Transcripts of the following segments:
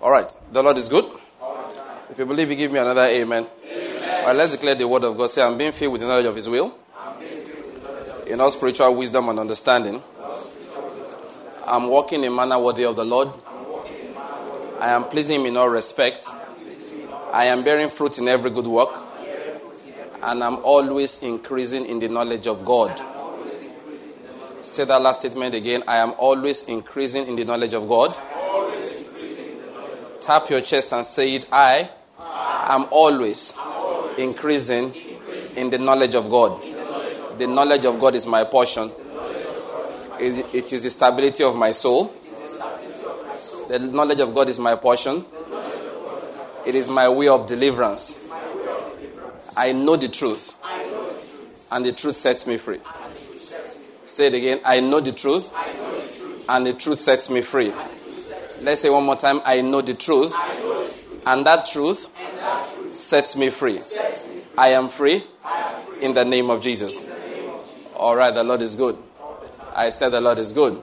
All right. The Lord is good. If you believe, you give me another amen. All right, let's declare the word of God. Say, I'm being filled with the knowledge of His will. In all spiritual wisdom and understanding. I'm walking in a manner worthy of the Lord. I am pleasing Him in all respects. I am bearing fruit in every good work. And I'm always increasing in the knowledge of God. Say that last statement again. I am always increasing in the knowledge of God. Tap your chest and say it. I am always increasing in the knowledge of God. The knowledge of God is my portion. It is the stability of my soul. The knowledge of God is my portion. It is my way of deliverance. I know the truth. And the truth sets me free. Say it again. I know the truth. And the truth sets me free. Let's say one more time. I know the truth. And that truth sets me free. I am free in the name of Jesus. All right, the Lord is good. I said the Lord is good.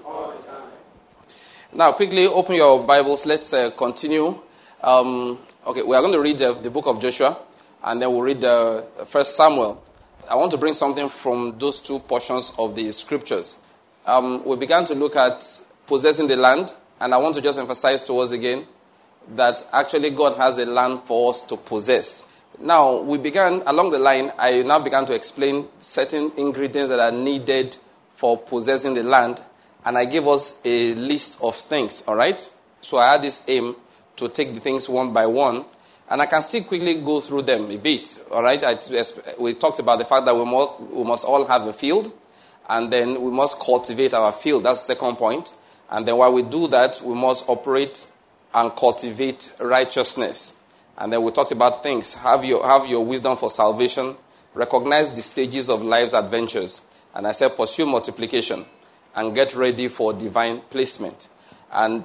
Now, quickly open your Bibles. Let's continue. Okay, we are going to read the book of Joshua, and then we'll read the 1 Samuel. I want to bring something from those two portions of the scriptures. We began to look at possessing the land, and I want to just emphasize to us again that actually God has a land for us to possess. Now, we began along the line, I now began to explain certain ingredients that are needed for possessing the land, and I gave us a list of things, all right? So I had this aim to take the things one by one, and I can still quickly go through them a bit, all right? We talked about the fact that we must all have a field, and then we must cultivate our field. That's the second point. And then while we do that, we must operate and cultivate righteousness. And then we talked about things. Have your wisdom for salvation. Recognize the stages of life's adventures. And I said pursue multiplication and get ready for divine placement. And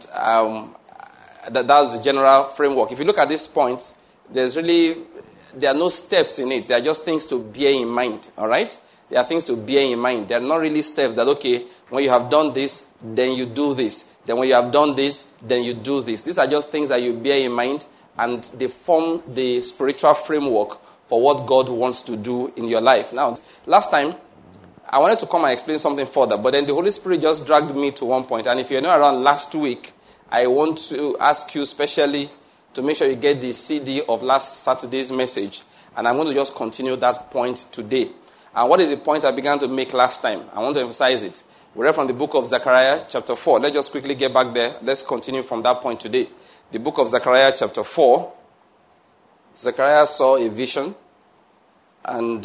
that's the general framework. If you look at these points, there are no steps in it. They are just things to bear in mind. All right? They are things to bear in mind. They are not really steps that, okay, when you have done this, then you do this. Then when you have done this, then you do this. These are just things that you bear in mind, and they form the spiritual framework for what God wants to do in your life. Now, last time, I wanted to come and explain something further, but then the Holy Spirit just dragged me to one point. And if you're not around last week, I want to ask you specially to make sure you get the CD of last Saturday's message. And I'm going to just continue that point today. And what is the point I began to make last time? I want to emphasize it. We read from the book of Zechariah chapter 4. Let's just quickly get back there. Let's continue from that point today. The book of Zechariah chapter 4. Zechariah saw a vision. And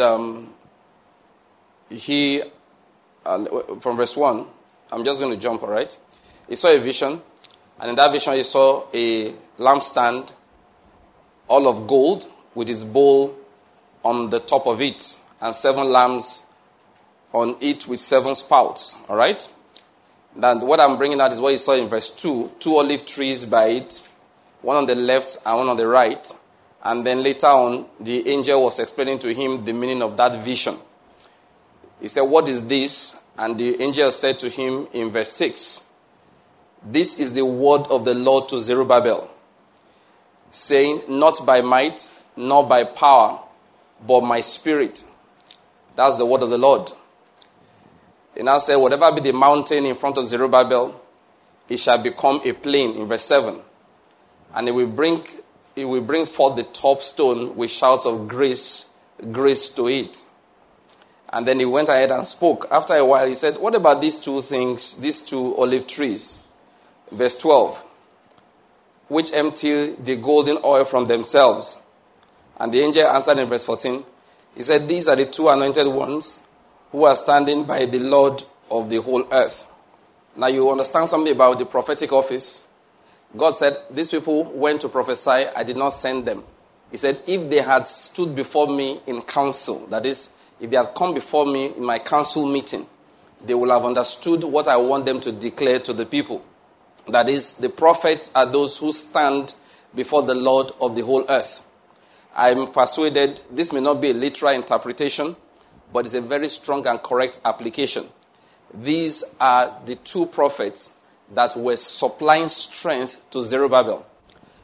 from verse 1, I'm just going to jump, all right? He saw a vision. And in that vision, he saw a lampstand, all of gold, with its bowl on the top of it, and 7 lamps on it with 7 spouts. All right? And what I'm bringing out is what you saw in verse 2. 2 olive trees by it, one on the left and one on the right. And then later on, the angel was explaining to him the meaning of that vision. He said, what is this? And the angel said to him in verse 6, this is the word of the Lord to Zerubbabel, saying, not by might, nor by power, but my spirit. That's the word of the Lord. He now said, whatever be the mountain in front of Zerubbabel, it shall become a plain, in verse 7. And it will bring forth the top stone with shouts of grace to it. And then he went ahead and spoke. After a while, he said, what about these two things, these 2 olive trees? Verse 12, which empty the golden oil from themselves. And the angel answered in verse 14, he said, these are the 2 anointed ones who are standing by the Lord of the whole earth. Now you understand something about the prophetic office. God said, these people went to prophesy, I did not send them. He said, if they had stood before me in council, that is, if they had come before me in my council meeting, they will have understood what I want them to declare to the people. That is, the prophets are those who stand before the Lord of the whole earth. I'm persuaded this may not be a literal interpretation, but it's a very strong and correct application. These are the 2 prophets that were supplying strength to Zerubbabel.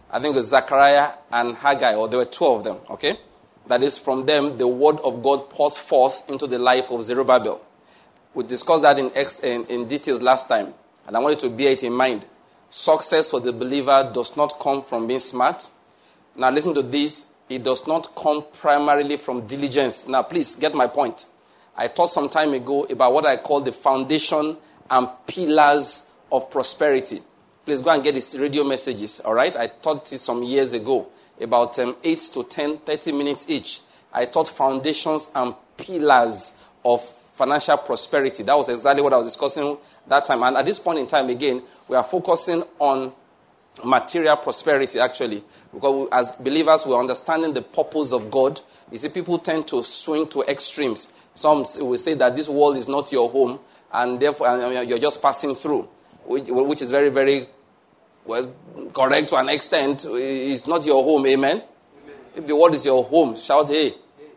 I think it was Zechariah and Haggai, or there were two of them, okay? That is, from them, the word of God pours forth into the life of Zerubbabel. We discussed that in details last time, and I want you to bear it in mind. Success for the believer does not come from being smart. Now listen to this. It does not come primarily from diligence. Now please get my point. I taught some time ago about what I call the foundation and pillars of prosperity. Please go and get these radio messages, all right? I taught this some years ago, about 8 to 10, 30 minutes each. I taught foundations and pillars of financial prosperity. That was exactly what I was discussing that time. And at this point in time, again, we are focusing on material prosperity, actually. Because as believers, we're understanding the purpose of God. You see, people tend to swing to extremes. Some will say that this world is not your home, and therefore you're just passing through, which is very, very, well, correct to an extent. It's not your home, amen? If the world is your home, shout, hey.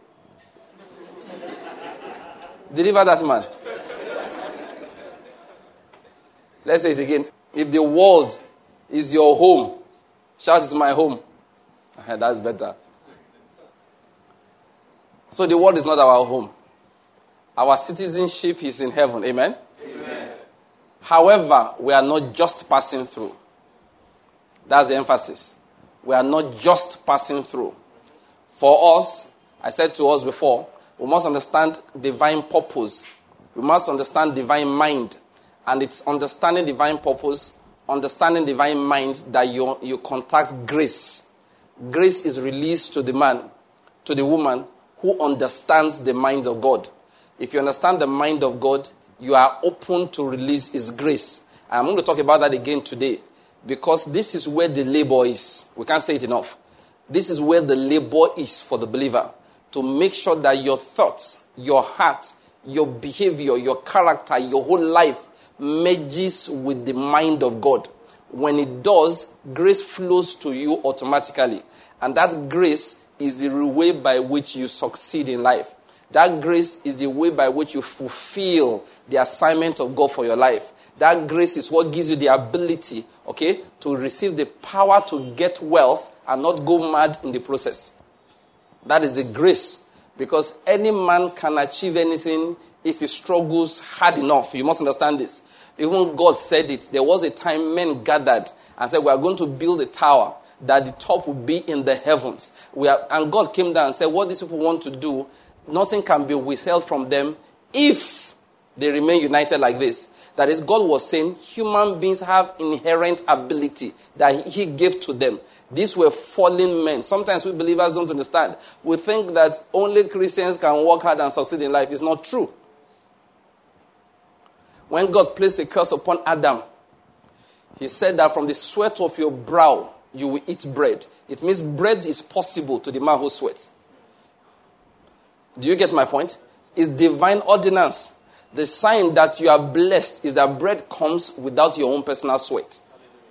Deliver that man. Let's say it again. If the world is your home, shout, it's my home. That's better. So the world is not our home. Our citizenship is in heaven. Amen? Amen. However, we are not just passing through. That's the emphasis. We are not just passing through. For us, I said to us before, we must understand divine purpose. We must understand divine mind. And it's understanding divine purpose, understanding divine mind, that you contact grace. Grace is released to the man, to the woman who understands the mind of God. If you understand the mind of God, you are open to release His grace. And I'm going to talk about that again today, because this is where the labor is. We can't say it enough. This is where the labor is for the believer, to make sure that your thoughts, your heart, your behavior, your character, your whole life merges with the mind of God. When it does, grace flows to you automatically. And that grace is the way by which you succeed in life. That grace is the way by which you fulfill the assignment of God for your life. That grace is what gives you the ability, okay, to receive the power to get wealth and not go mad in the process. That is the grace. Because any man can achieve anything if he struggles hard enough. You must understand this. Even God said it. There was a time men gathered and said, we are going to build a tower that the top will be in the heavens. And God came down and said, what these people want to do, nothing can be withheld from them if they remain united like this. That is, God was saying human beings have inherent ability that He gave to them. These were fallen men. Sometimes we believers don't understand. We think that only Christians can work hard and succeed in life. It's not true. When God placed a curse upon Adam, He said that from the sweat of your brow you will eat bread. It means bread is possible to the man who sweats. Do you get my point? It's divine ordinance. The sign that you are blessed is that bread comes without your own personal sweat.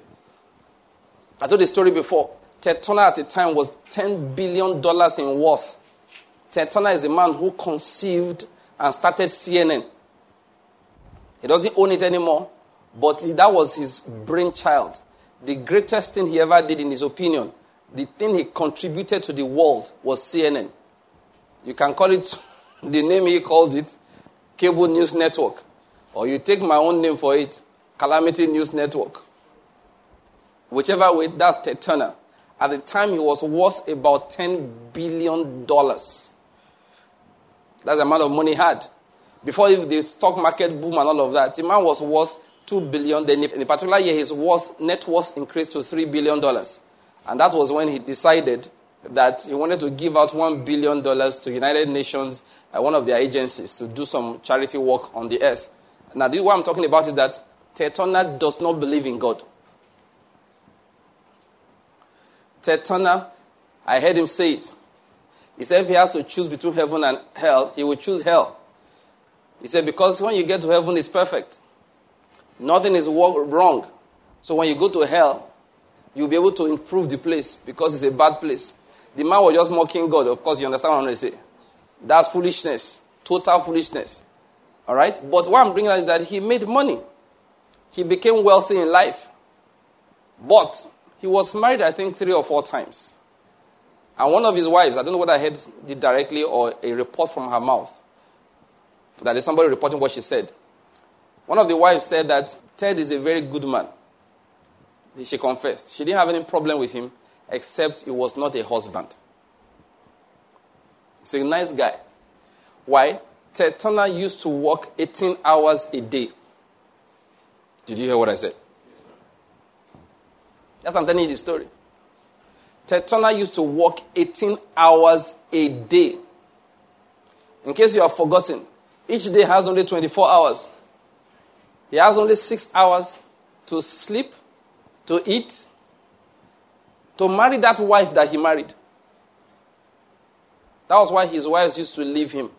I told the story before. Ted Turner at the time was $10 billion in worth. Ted Turner is the man who conceived and started CNN. He doesn't own it anymore, but that was his brainchild. The greatest thing he ever did, in his opinion, the thing he contributed to the world, was CNN. You can call it the name he called it, Cable News Network. Or you take my own name for it, Calamity News Network. Whichever way, that's Ted Turner. At the time, he was worth about $10 billion. That's the amount of money he had. Before the stock market boom and all of that, the man was worth $2 billion. Then in a particular year, his net worth increased to $3 billion. And that was when he decided that he wanted to give out $1 billion to United Nations, one of their agencies, to do some charity work on the earth. Now, what I'm talking about is that Ted Turner does not believe in God. Ted Turner, I heard him say it. He said if he has to choose between heaven and hell, he will choose hell. He said, because when you get to heaven, it's perfect. Nothing is wrong. So when you go to hell, you'll be able to improve the place because it's a bad place. The man was just mocking God. Of course, you understand what I'm going to say. That's foolishness. Total foolishness. All right? But what I'm bringing out is that he made money. He became wealthy in life. But He was married, I think, 3 or 4 times. And one of his wives, I don't know whether I heard it directly or a report from her mouth, that is somebody reporting what she said. One of the wives said that Ted is a very good man. She confessed. She didn't have any problem with him, except he was not a husband. He's a nice guy. Why? Ted Turner used to work 18 hours a day. Did you hear what I said? Yes, I'm telling you the story. Ted Turner used to work 18 hours a day. In case you have forgotten, each day has only 24 hours. He has only 6 hours to sleep, to eat, to marry that wife that he married. That was why his wives used to leave him.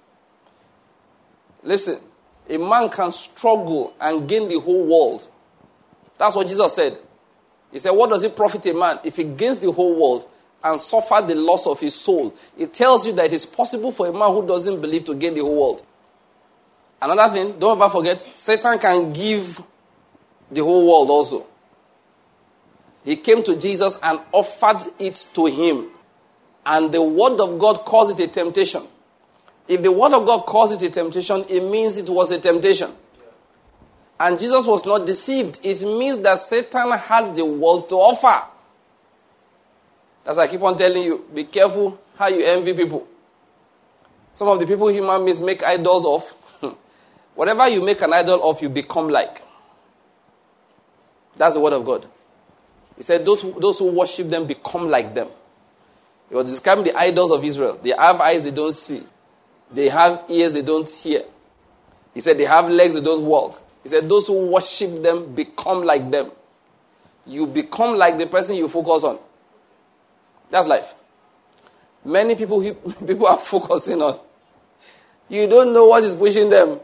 Listen, a man can struggle and gain the whole world. That's what Jesus said. He said, what does it profit a man if he gains the whole world and suffer the loss of his soul? It tells you that it is possible for a man who doesn't believe to gain the whole world. Another thing, don't ever forget, Satan can give the whole world also. He came to Jesus and offered it to him. And the word of God calls it a temptation. If the word of God calls it a temptation, it means it was a temptation. And Jesus was not deceived. It means that Satan had the world to offer. That's why I keep on telling you, be careful how you envy people. Some of the people human beings make idols of, whatever you make an idol of, you become like. That's the word of God. He said, those who worship them become like them. He was describing the idols of Israel. They have eyes they don't see. They have ears they don't hear. He said they have legs they don't walk. He said those who worship them become like them. You become like the person you focus on. That's life. Many people are focusing on. You don't know what is pushing them.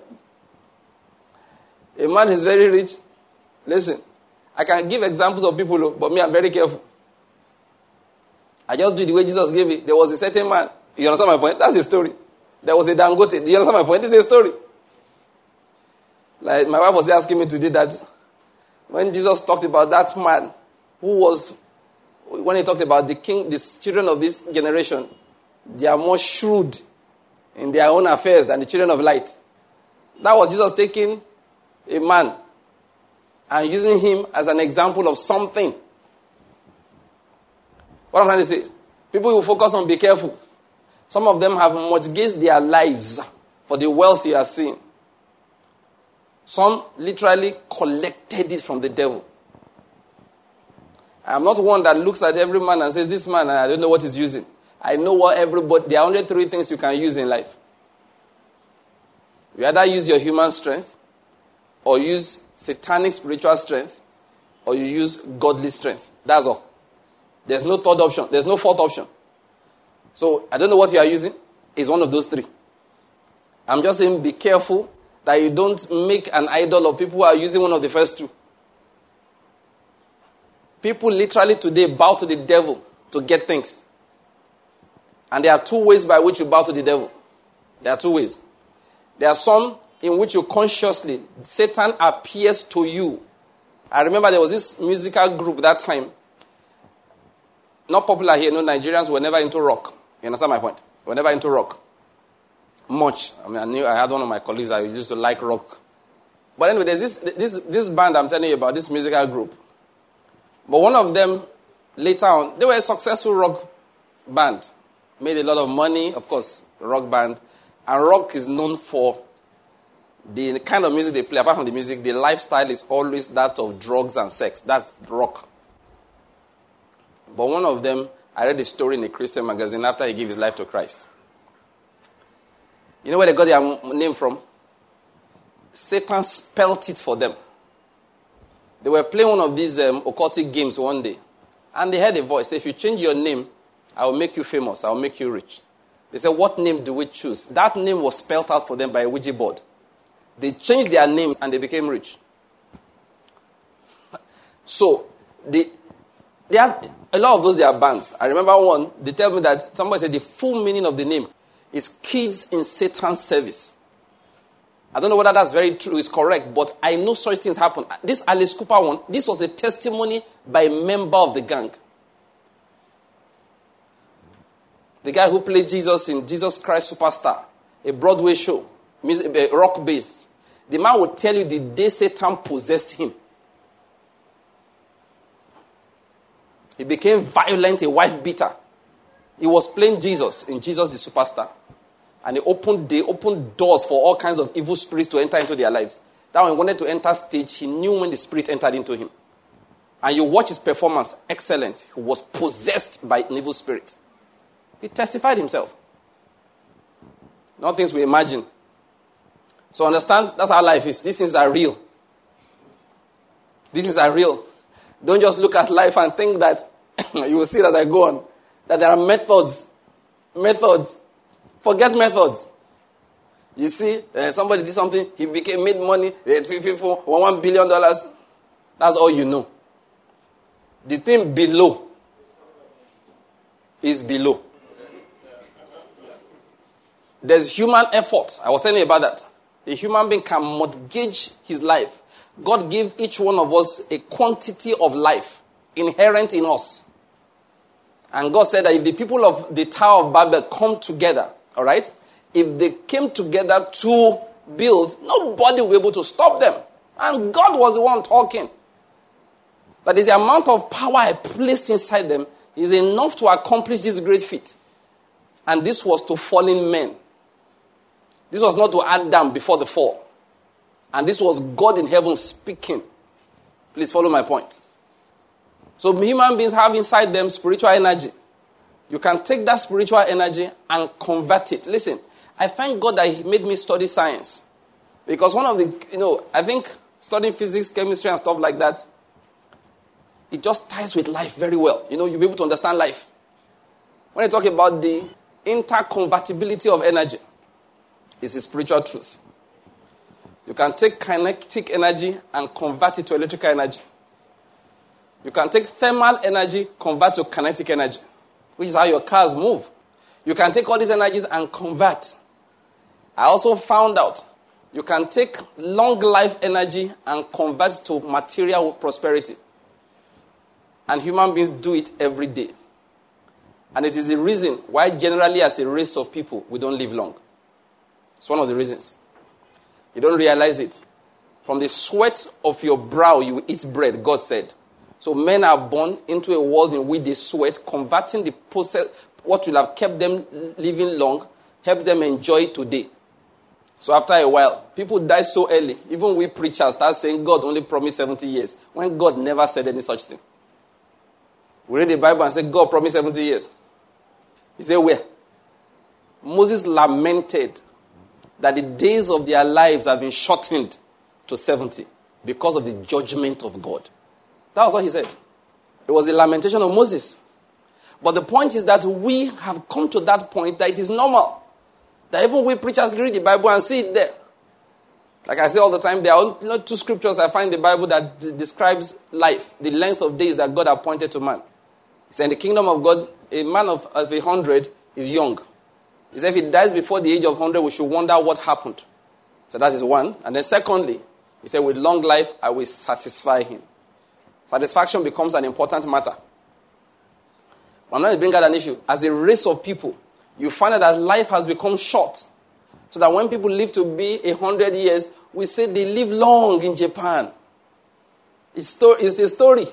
A man is very rich. Listen, I can give examples of people, but me, I'm very careful. I just do it the way Jesus gave it. There was a certain man. You understand my point? That's the story. There was a Dangote. Do you understand my point? This is a story. Like my wife was asking me today that when Jesus talked about that man who was, when he talked about the children of this generation, they are more shrewd in their own affairs than the children of light. That was Jesus taking a man and using him as an example of something. What I'm trying to say, people who focus on be careful. Some of them have mortgaged their lives for the wealth you are seeing. Some literally collected it from the devil. I'm not one that looks at every man and says, this man, I don't know what he's using. I know what everybody, there are only 3 things you can use in life. You either use your human strength, or use satanic spiritual strength, or you use godly strength. That's all. There's no third option. There's no fourth option. So, I don't know what you are using. It's one of those 3. I'm just saying be careful that you don't make an idol of people who are using one of the first 2. People literally today bow to the devil to get things. And there are 2 ways by which you bow to the devil. There are 2 ways. There are some in which you consciously, Satan appears to you. I remember there was this musical group that time. Not popular here. No, Nigerians were never into rock. You understand my point? We're never into rock. Much. I mean, I had one of my colleagues that used to like rock. But anyway, there's this band I'm telling you about, this musical group. But one of them, later on, they were a successful rock band. Made a lot of money, of course, rock band. And rock is known for the kind of music they play. Apart from the music, the lifestyle is always that of drugs and sex. That's rock. But one of them, I read a story in a Christian magazine after he gave his life to Christ. You know where they got their name from? Satan spelt it for them. They were playing one of these occultic games one day. And they heard a voice say, if you change your name, I will make you famous. I will make you rich. They said, what name do we choose? That name was spelled out for them by a Ouija board. They changed their name and they became rich. So, they had a lot of those, their bands. I remember one, they tell me that somebody said the full meaning of the name is Kids in Satan's Service. I don't know whether that's very true, it's correct, but I know such things happen. This Alice Cooper one, this was a testimony by a member of the gang. The guy who played Jesus in Jesus Christ Superstar, a Broadway show, rock based. The man would tell you the day Satan possessed him. He became violent, a wife beater. He was playing Jesus in Jesus the Superstar. And they opened doors for all kinds of evil spirits to enter into their lives. That when he wanted to enter stage, he knew when the spirit entered into him. And you watch his performance, excellent. He was possessed by an evil spirit. He testified himself. Not things we imagine. So understand, that's how life is. These things are real. These things are real. Don't just look at life and think that, you will see that I go on, that there are methods. Methods. Forget methods. You see, somebody did something, he made money, $1 billion. That's all you know. The thing below is below. There's human effort. I was telling you about that. A human being can mortgage his life. God gave each one of us a quantity of life inherent in us. And God said that if the people of the Tower of Babel come together, all right, if they came together to build, nobody will be able to stop them. And God was the one talking. That is the amount of power I placed inside them is enough to accomplish this great feat. And this was to fallen men. This was not to Adam before the fall. And this was God in heaven speaking. Please follow my point. So human beings have inside them spiritual energy. You can take that spiritual energy and convert it. Listen, I thank God that He made me study science. Because one of the, I think studying physics, chemistry and stuff like that, it just ties with life very well. You'll be able to understand life. When I talk about the interconvertibility of energy, it's a spiritual truth. You can take kinetic energy and convert it to electrical energy. You can take thermal energy, convert to kinetic energy, which is how your cars move. You can take all these energies and convert. I also found out you can take long life energy and convert to material prosperity. And human beings do it every day. And it is the reason why generally as a race of people, we don't live long. It's one of the reasons. You don't realize it. From the sweat of your brow, you will eat bread, God said. So men are born into a world in which they sweat, converting the process, what will have kept them living long, helps them enjoy today. So after a while, people die so early. Even we preachers start saying God only promised 70 years, when God never said any such thing. We read the Bible and say God promised 70 years. You say where? Moses lamented that the days of their lives have been shortened to 70 because of the judgment of God. That was what he said. It was the lamentation of Moses. But the point is that we have come to that point that it is normal. That even we preachers read the Bible and see it there. Like I say all the time, there are two scriptures I find in the Bible that describes life, the length of days that God appointed to man. He said in the kingdom of God, a man of 100 is young. He said if he dies before the age of 100, we should wonder what happened. So that is one. And then secondly, he said with long life, I will satisfy him. Satisfaction becomes an important matter. I'm not bringing out an issue. As a race of people, you find out that life has become short. So that when people live to be 100 years, we say they live long in Japan. It's the story.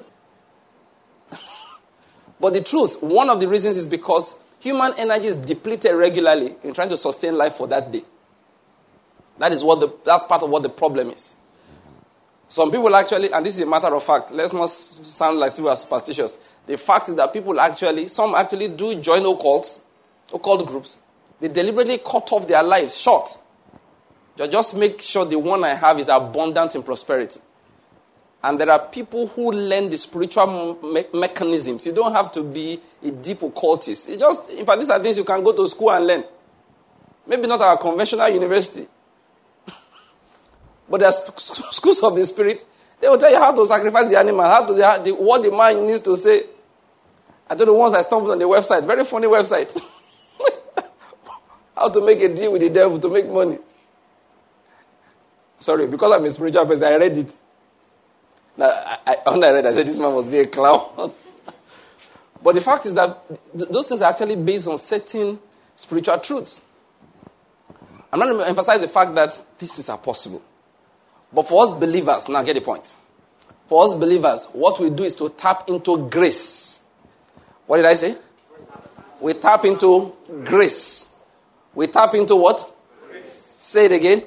But the truth, one of the reasons is because human energy is depleted regularly in trying to sustain life for that day. That's part of what the problem is. Some people actually, and this is a matter of fact, let's not sound like we are superstitious. The fact is that some actually do join occult groups. They deliberately cut off their lives short. They just make sure the one I have is abundant in prosperity. And there are people who learn the spiritual mechanisms. You don't have to be a deep occultist. In fact, these are things you can go to school and learn. Maybe not our conventional university. But there are schools of the spirit. They will tell you how to sacrifice the animal, what the man needs to say. I told you once I stumbled on the website, very funny website. How to make a deal with the devil to make money. Sorry, because I'm a spiritual person, I read it. Now, when I read, I said, this man must be a clown. But the fact is that those things are actually based on certain spiritual truths. I'm not going to emphasize the fact that this is possible. But for us believers, now get the point. For us believers, what we do is to tap into grace. What did I say? We tap into grace. We tap into what? Grace. Say it again.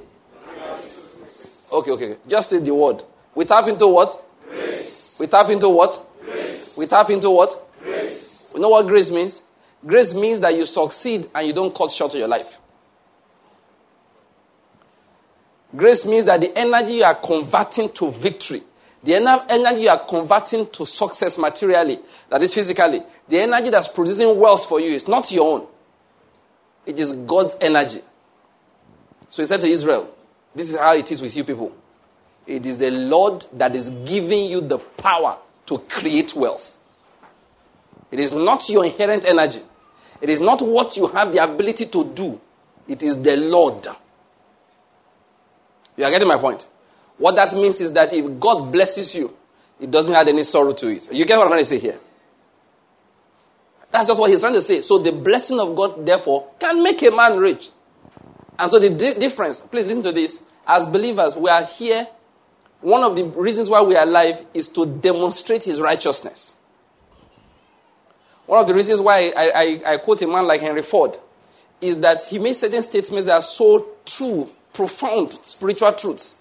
Okay. Just say the word. We tap into what? Grace. We tap into what? Grace. We tap into what? Grace. You know what grace means? Grace means that you succeed and you don't cut short of your life. Grace means that the energy you are converting to victory, the energy you are converting to success materially, that is physically, the energy that's producing wealth for you is not your own. It is God's energy. So he said to Israel, this is how it is with you people. It is the Lord that is giving you the power to create wealth. It is not your inherent energy. It is not what you have the ability to do. It is the Lord. You are getting my point? What that means is that if God blesses you, it doesn't add any sorrow to it. You get what I'm trying to say here? That's just what he's trying to say. So the blessing of God, therefore, can make a man rich. And so the difference, please listen to this. As believers, we are here. One of the reasons why we are alive is to demonstrate his righteousness. One of the reasons why I quote a man like Henry Ford is that he made certain statements that are so true, profound spiritual truths.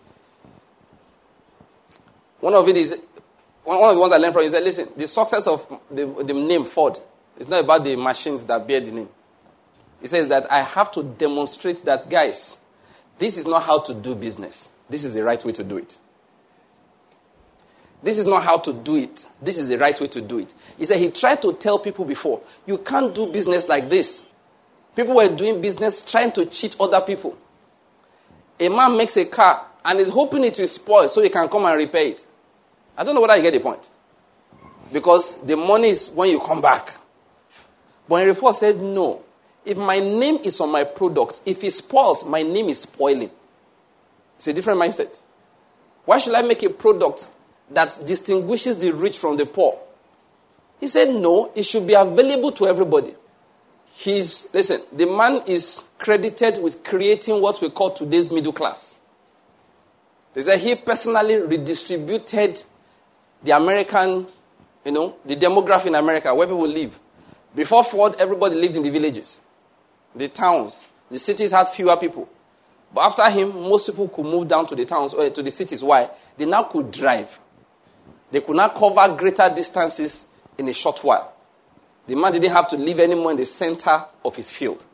One of the ones I learned from is that, listen, the success of the name Ford is not about the machines that bear the name. He says that I have to demonstrate that, guys, this is not how to do business. This is the right way to do it. This is not how to do it. This is the right way to do it. He said he tried to tell people before, you can't do business like this. People were doing business trying to cheat other people. A man makes a car and is hoping it will spoil so he can come and repair it. I don't know whether you get the point. Because the money is when you come back. But Henry Ford said, no. If my name is on my product, if it spoils, my name is spoiling. It's a different mindset. Why should I make a product that distinguishes the rich from the poor? He said, no, it should be available to everybody. The man is credited with creating what we call today's middle class. They said he personally redistributed the American, the demography in America, where people live. Before Ford, everybody lived in the villages, the towns. The cities had fewer people. But after him, most people could move down to the towns, or to the cities. Why? They now could drive. They could now cover greater distances in a short while. The man didn't have to live anymore in the center of his field.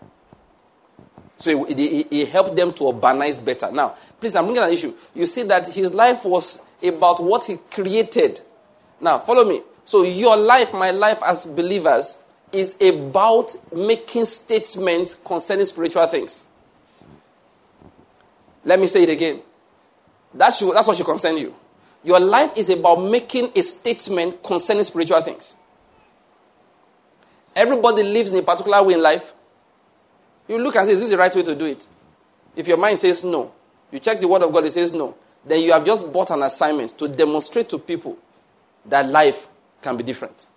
So he helped them to urbanize better. Now, please, I'm looking at an issue. You see that his life was about what he created. Now, follow me. So your life, my life as believers, is about making statements concerning spiritual things. Let me say it again. That's what should concern you. Your life is about making a statement concerning spiritual things. Everybody lives in a particular way in life. You look and say, is this the right way to do it? If your mind says no, you check the word of God, it says no, then you have just bought an assignment to demonstrate to people that life can be different.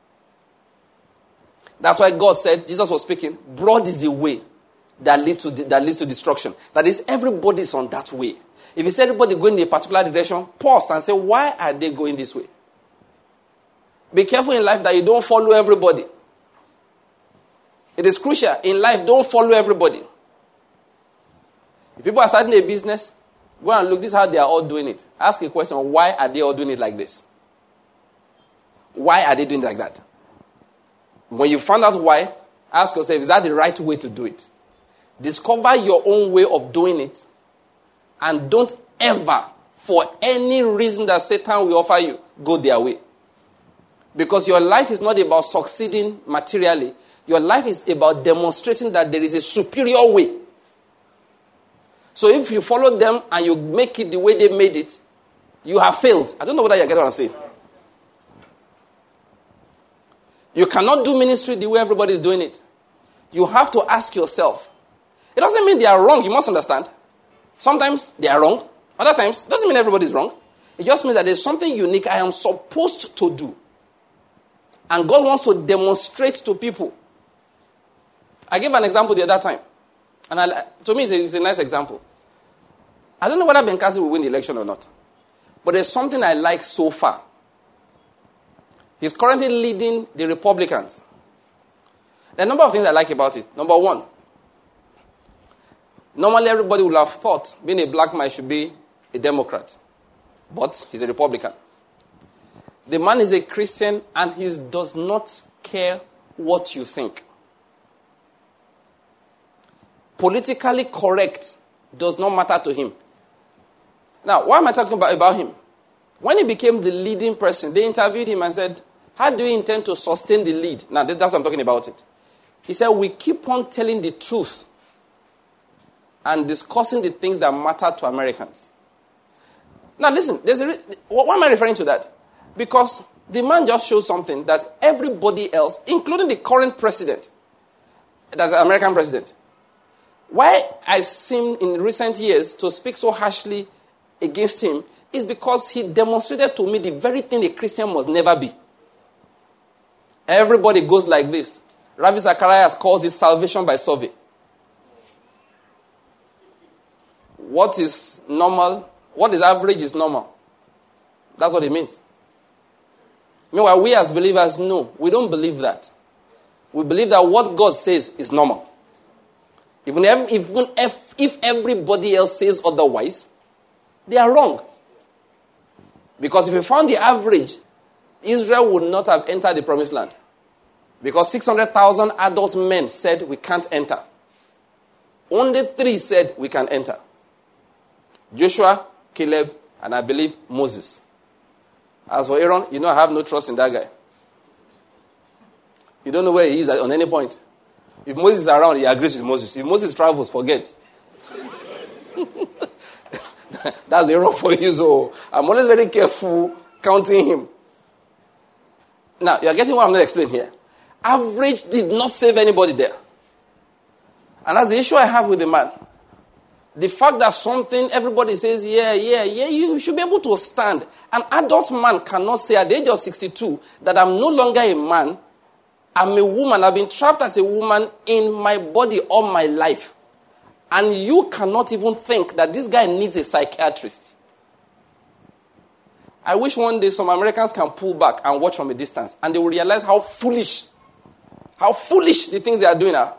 That's why God said, Jesus was speaking, broad is the way that leads to destruction. That is, everybody's on that way. If you see everybody going in a particular direction, pause and say, why are they going this way? Be careful in life that you don't follow everybody. It is crucial in life, don't follow everybody. If people are starting a business, go and look, this is how they are all doing it. Ask a question, why are they all doing it like this? Why are they doing it like that? When you find out why, ask yourself, is that the right way to do it? Discover your own way of doing it. And don't ever, for any reason that Satan will offer you, go their way. Because your life is not about succeeding materially. Your life is about demonstrating that there is a superior way. So if you follow them and you make it the way they made it, you have failed. I don't know whether you get what I'm saying. You cannot do ministry the way everybody is doing it. You have to ask yourself. It doesn't mean they are wrong. You must understand. Sometimes they are wrong. Other times, doesn't mean everybody's wrong. It just means that there's something unique I am supposed to do. And God wants to demonstrate to people. I gave an example the other time. And to me, it's a nice example. I don't know whether Benghazi will win the election or not. But there's something I like so far. He's currently leading the Republicans. There are a number of things I like about it. Number one, normally everybody would have thought being a black man should be a Democrat. But he's a Republican. The man is a Christian and he does not care what you think. Politically correct does not matter to him. Now, why am I talking about him? When he became the leading person, they interviewed him and said, how do you intend to sustain the lead? Now, that's what I'm talking about it. He said, we keep on telling the truth and discussing the things that matter to Americans. Now, listen, why am I referring to that? Because the man just showed something that everybody else, including the current president, that's the American president, why I seem in recent years to speak so harshly against him is because he demonstrated to me the very thing a Christian must never be. Everybody goes like this. Ravi Zacharias calls it salvation by survey. What is normal, what is average is normal. That's what it means. Meanwhile, we as believers know, we don't believe that. We believe that what God says is normal. Even if everybody else says otherwise, they are wrong. Because if we found the average, Israel would not have entered the promised land. Because 600,000 adult men said we can't enter. Only 3 said we can enter. Joshua, Caleb, and I believe Moses. As for Aaron, I have no trust in that guy. You don't know where he is on any point. If Moses is around, he agrees with Moses. If Moses travels, forget. That's Aaron for you, so I'm always very careful counting him. Now, you're getting what I'm not explaining here. Average did not save anybody there. And that's the issue I have with the man. The fact that something, everybody says, yeah, you should be able to stand. An adult man cannot say at the age of 62 that I'm no longer a man, I'm a woman. I've been trapped as a woman in my body all my life. And you cannot even think that this guy needs a psychiatrist. I wish one day some Americans can pull back and watch from a distance and they will realize how foolish the things they are doing are.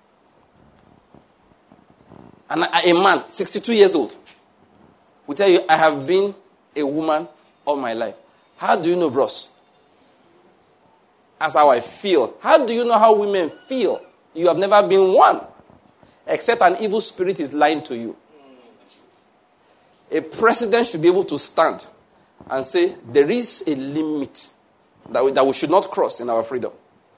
And a man, 62 years old, will tell you, I have been a woman all my life. How do you know, bros? That's how I feel. How do you know how women feel? You have never been one. Except an evil spirit is lying to you. A president should be able to stand and say, there is a limit that we should not cross in our freedom.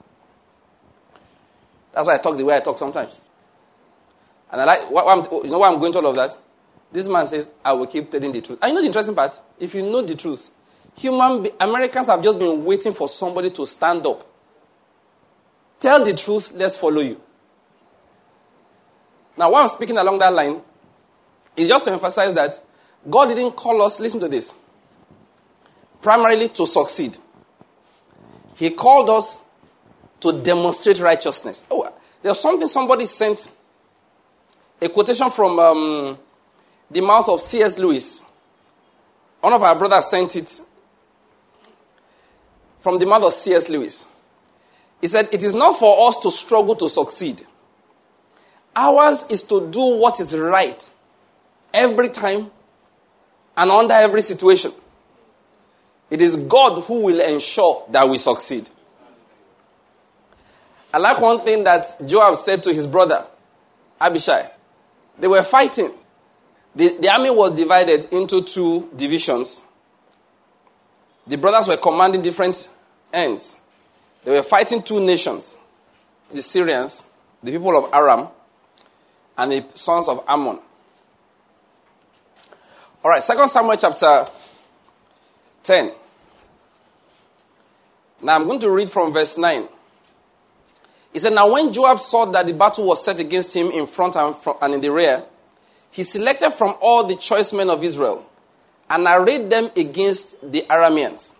That's why I talk the way I talk sometimes. And I like, why I'm going to all of that? This man says, I will keep telling the truth. And you know the interesting part? If you know the truth, Americans have just been waiting for somebody to stand up. Tell the truth, let's follow you. Now, why I'm speaking along that line is just to emphasize that God didn't call us, listen to this, primarily to succeed. He called us to demonstrate righteousness. Oh, there's something somebody sent, a quotation from the mouth of C.S. Lewis. One of our brothers sent it from the mouth of C.S. Lewis. He said, it is not for us to struggle to succeed. Ours is to do what is right every time and under every situation. It is God who will ensure that we succeed. I like one thing that Joab said to his brother, Abishai. They were fighting. The army was divided into 2 divisions. The brothers were commanding different ends. They were fighting 2 nations. The Syrians, the people of Aram, and the sons of Ammon. All right, 2 Samuel chapter 10. Now I'm going to read from verse 9. He said, now when Joab saw that the battle was set against him in front and in the rear, he selected from all the choice men of Israel and arrayed them against the Arameans.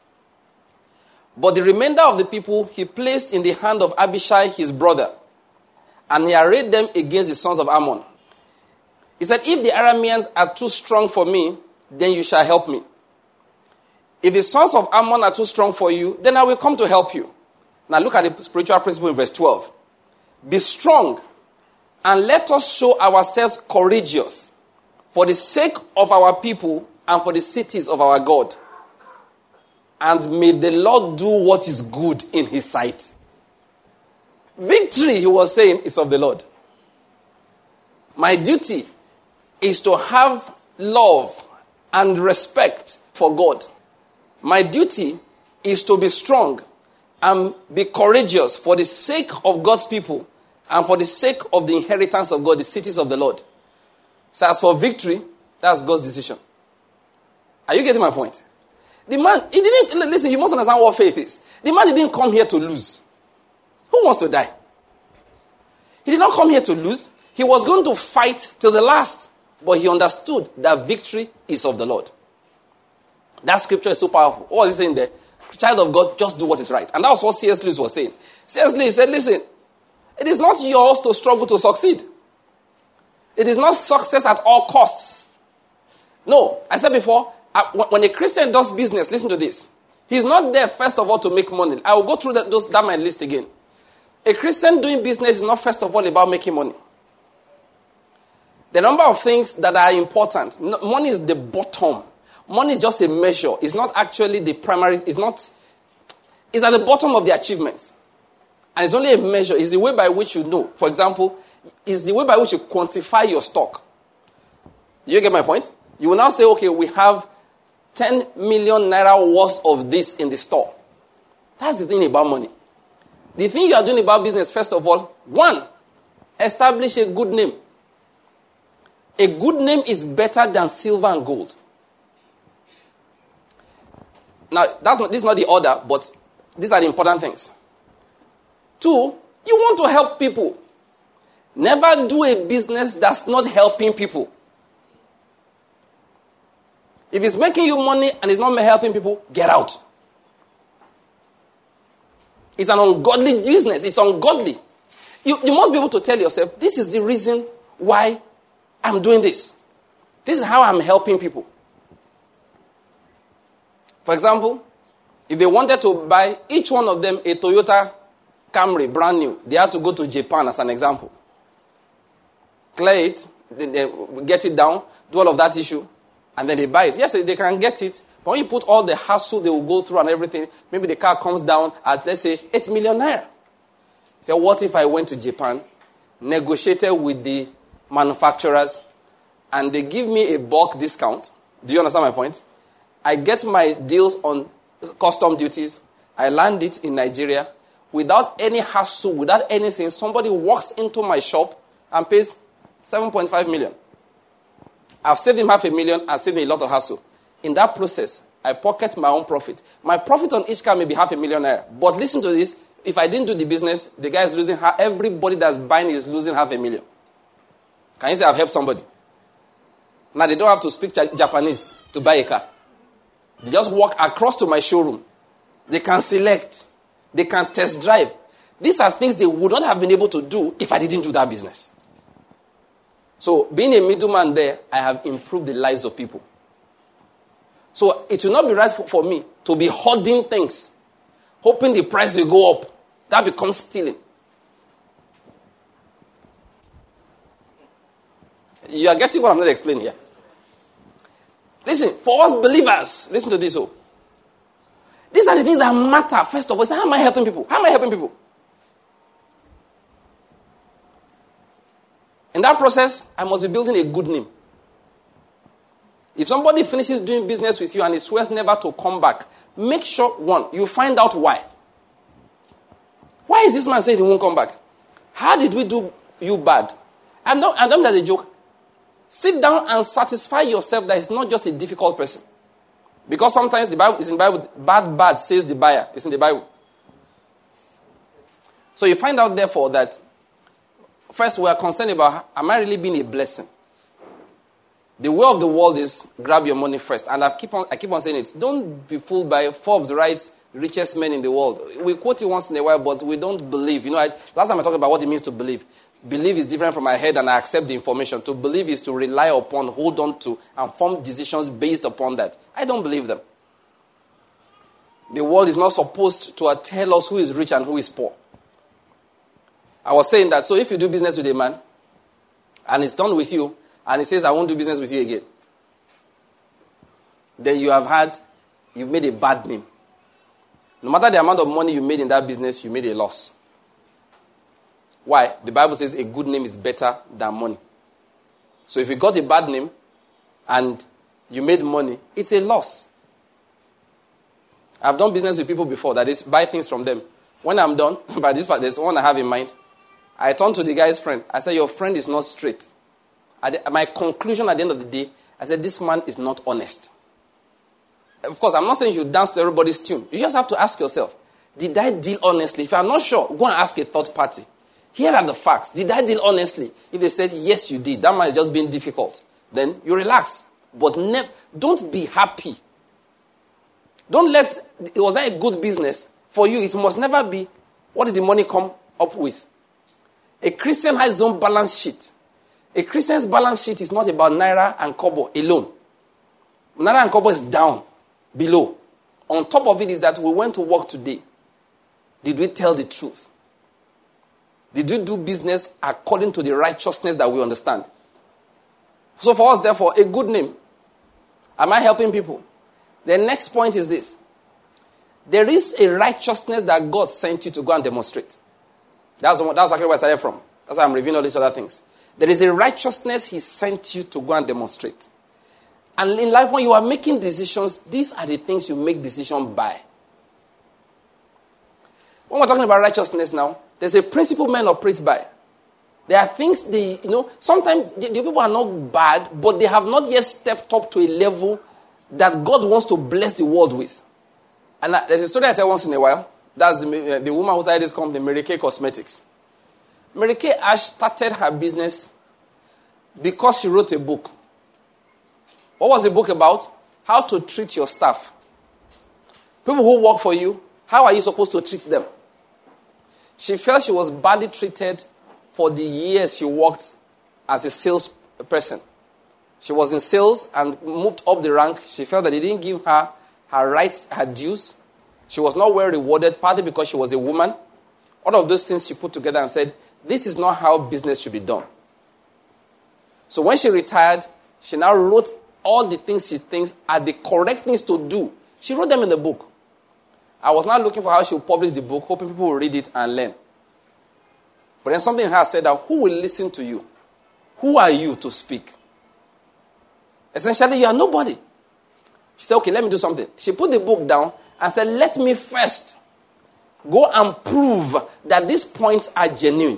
But the remainder of the people he placed in the hand of Abishai his brother, and he arrayed them against the sons of Ammon. He said, if the Arameans are too strong for me, then you shall help me. If the sons of Ammon are too strong for you, then I will come to help you. Now look at the spiritual principle in verse 12. Be strong, and let us show ourselves courageous for the sake of our people and for the cities of our God. And may the Lord do what is good in his sight. Victory, he was saying, is of the Lord. My duty is to have love and respect for God. My duty is to be strong and be courageous for the sake of God's people and for the sake of the inheritance of God, the cities of the Lord. So as for victory, that's God's decision. Are you getting my point? The man, he didn't, listen, you must understand what faith is. The man didn't come here to lose. Who wants to die? He did not come here to lose. He was going to fight till the last. But he understood that victory is of the Lord. That scripture is so powerful. What is he saying there? Child of God, just do what is right. And that's what C.S. Lewis was saying. C.S. Lewis said, listen, it is not yours to struggle to succeed. It is not success at all costs. No, I said before, when a Christian does business, listen to this. He's not there, first of all, to make money. I will go through that my list again. A Christian doing business is not, first of all, about making money. The number of things that are important. Money is the bottom. Money is just a measure. It's not actually the primary. It's at the bottom of the achievements. And it's only a measure. It's the way by which you know. For example, it's the way by which you quantify your stock. Do you get my point? You will now say, okay, we have 10 million naira worth of this in the store. That's the thing about money. The thing you are doing about business, first of all, one, establish a good name. A good name is better than silver and gold. Now, this is not the order, but these are the important things. Two, you want to help people. Never do a business that's not helping people. If it's making you money and it's not helping people, get out. It's an ungodly business. It's ungodly. You must be able to tell yourself, this is the reason why I'm doing this. This is how I'm helping people. For example, if they wanted to buy each one of them a Toyota Camry, brand new, they had to go to Japan as an example. Clear it, they get it down, do all of that issue, and then they buy it. Yes, they can get it, but when you put all the hassle they will go through and everything, maybe the car comes down at, let's say, 8 million naira. So what if I went to Japan, negotiated with the manufacturers, and they give me a bulk discount? Do you understand my point? I get my deals on custom duties. I land it in Nigeria without any hassle, without anything. Somebody walks into my shop and pays 7.5 million. I've saved him 500,000 and saved me a lot of hassle. In that process, I pocket my own profit. My profit on each car may be 500,000 naira. But listen to this. If I didn't do the business, the guy is losing, everybody that's buying is losing 500,000. Can you say I've helped somebody? Now they don't have to speak Japanese to buy a car. They just walk across to my showroom. They can select. They can test drive. These are things they would not have been able to do if I didn't do that business. So being a middleman there, I have improved the lives of people. So it will not be right for me to be hoarding things, hoping the price will go up. That becomes stealing. You are getting what I'm not explaining here. Listen, for us believers, listen to this. These are the things that matter. First of all, how am I helping people? How am I helping people? In that process, I must be building a good name. If somebody finishes doing business with you and he swears never to come back, make sure, one, you find out why. Why is this man saying he won't come back? How did we do you bad? I don't mean as a joke. Sit down and satisfy yourself that it's not just a difficult person. Because sometimes the Bible is in the Bible, bad says the buyer. It's in the Bible. So you find out, therefore, that first we are concerned about, am I really being a blessing? The way of the world is grab your money first. And I keep on saying it. Don't be fooled by Forbes writes richest men in the world. We quote it once in a while, but we don't believe. Last time I talked about what it means to believe. Believe is different from my head and I accept the information. To believe is to rely upon, hold on to, and form decisions based upon that. I don't believe them. The world is not supposed to tell us who is rich and who is poor. I was saying that, so if you do business with a man, and it's done with you, and he says, I won't do business with you again, then you've made a bad name. No matter the amount of money you made in that business, you made a loss. Why? The Bible says a good name is better than money. So if you got a bad name, and you made money, it's a loss. I've done business with people before, that is, buy things from them. When I'm done, by this part, there's one I have in mind. I turn to the guy's friend. I say, your friend is not straight. My conclusion at the end of the day, I said, this man is not honest. Of course, I'm not saying you dance to everybody's tune. You just have to ask yourself, did I deal honestly? If I'm not sure, go and ask a third party. Here are the facts. Did I deal honestly? If they said, yes, you did, that man is just being difficult, then you relax. But don't be happy. Was that a good business? For you, it must never be, what did the money come up with? A Christian has his own balance sheet. A Christian's balance sheet is not about Naira and Kobo alone. Naira and Kobo is down, below. On top of it is that we went to work today. Did we tell the truth? Did we do business according to the righteousness that we understand? So for us, therefore, a good name. Am I helping people? The next point is this. There is a righteousness that God sent you to go and demonstrate. That's actually where I started from. That's why I'm reviewing all these other things. There is a righteousness he sent you to go and demonstrate. And in life, when you are making decisions, these are the things you make decisions by. When we're talking about righteousness now, there's a principle men operate by. There are things sometimes the people are not bad, but they have not yet stepped up to a level that God wants to bless the world with. And there's a story I tell once in a while. That's the woman who started this company, Mary Kay Cosmetics. Mary Kay Ash started her business because she wrote a book. What was the book about? How to treat your staff. People who work for you, how are you supposed to treat them? She felt she was badly treated for the years she worked as a salesperson. She was in sales and moved up the rank. She felt that they didn't give her her rights, her dues. She was not well rewarded, partly because she was a woman. All of those things she put together and said, this is not how business should be done. So when she retired, she now wrote all the things she thinks are the correct things to do. She wrote them in the book. I was now looking for how she would publish the book, hoping people will read it and learn. But then something in her said that, who will listen to you? Who are you to speak? Essentially, you are nobody. She said, okay, let me do something. She put the book down and said, let me first go and prove that these points are genuine.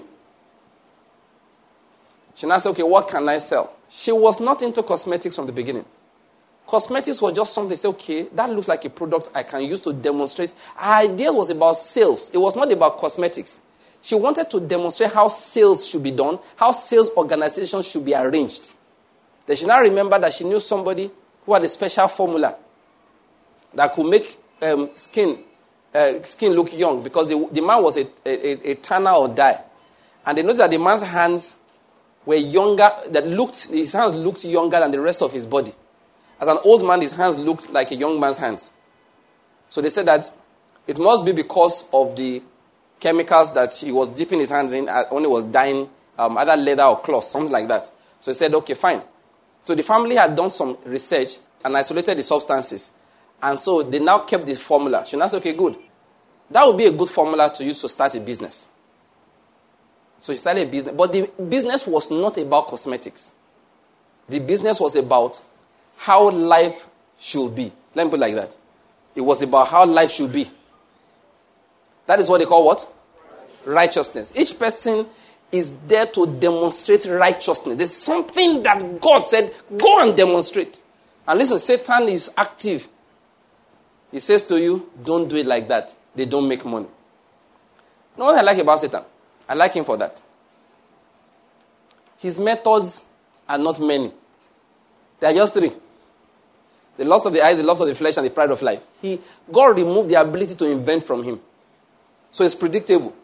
She now said, okay, what can I sell? She was not into cosmetics from the beginning. Cosmetics were just something, say, okay, that looks like a product I can use to demonstrate. Her idea was about sales. It was not about cosmetics. She wanted to demonstrate how sales should be done, how sales organizations should be arranged. Then she now remembered that she knew somebody who had a special formula that could make skin look young, because the man was a tanner or dye. And they noticed that the man's hands were younger, his hands looked younger than the rest of his body. As an old man, his hands looked like a young man's hands. So they said that it must be because of the chemicals that he was dipping his hands in when he was dyeing either leather or cloth, something like that. So he said, okay, fine. So the family had done some research and isolated the substances. And so they now kept the formula. She now said, okay, good. That would be a good formula to use to start a business. So she started a business. But the business was not about cosmetics. The business was about how life should be. Let me put it like that. It was about how life should be. That is what they call what? Righteousness. Each person is there to demonstrate righteousness. There's something that God said, go and demonstrate. And listen, Satan is active. He says to you, don't do it like that. They don't make money. You know what I like about Satan? I like him for that. His methods are not many. There are just three. The lust of the eyes, the lust of the flesh, and the pride of life. God removed the ability to invent from him. So it's predictable.